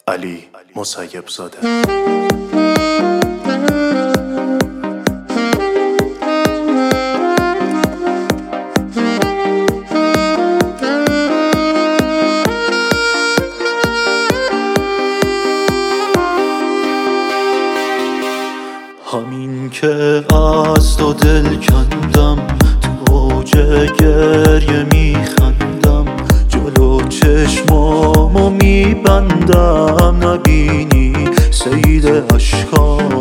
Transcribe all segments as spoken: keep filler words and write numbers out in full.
علی مسیب زاده. همین که از تو دل کندم، تو اوج گریه میخندم، جلو چشمامو میبندم، نبینی سید عشقام.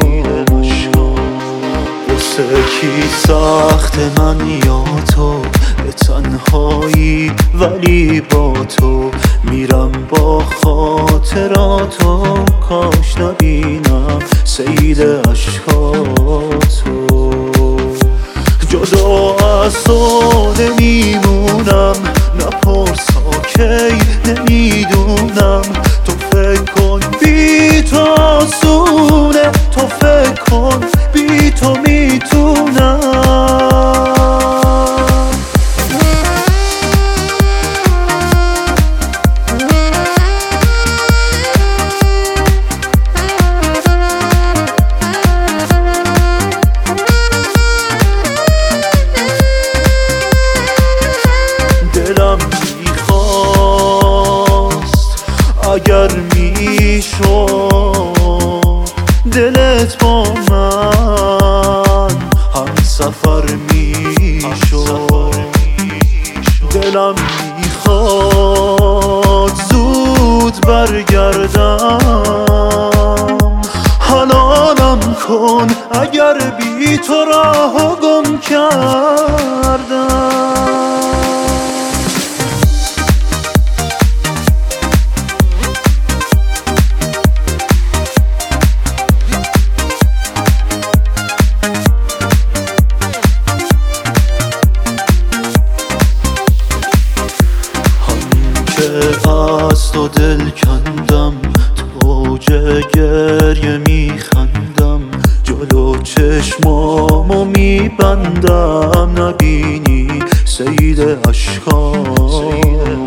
واسه کی سخت من یا تو، به تنهایی ولی با تو میرم با خاطراتو، کاش نبینم سید عشقاتو. جدا از تو نمیمونم، نپرسا کی نمیدونم، تو فکر کن بی تو آسونه، تو فکر کن بی تو میتونم. دلم میخواست اگر میشد دلت با من هم سفر میشد. دلم میخواد زود برگردم، حلالم کن اگر بی تو راهو گم کردم. از تو دل کندم، تو اوج گریه میخندم، جلو چشمامو میبندم، نبینی سید عشقامو.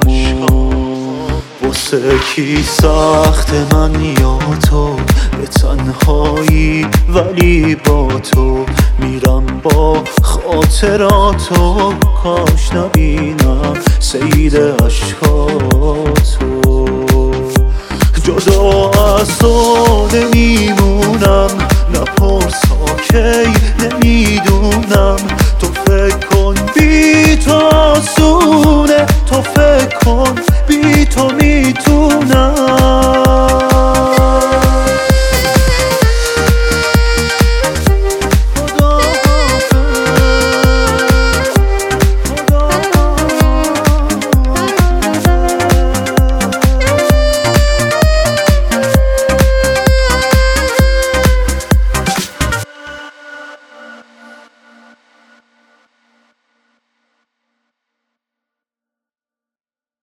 واسه کی سخت من یا تو، به تنهایی ولی با تو میرم با خاطراتو، کاش نبینم سید عشقاتو. جدا از تو نمیمونم، نپرسا کی نمیدونم،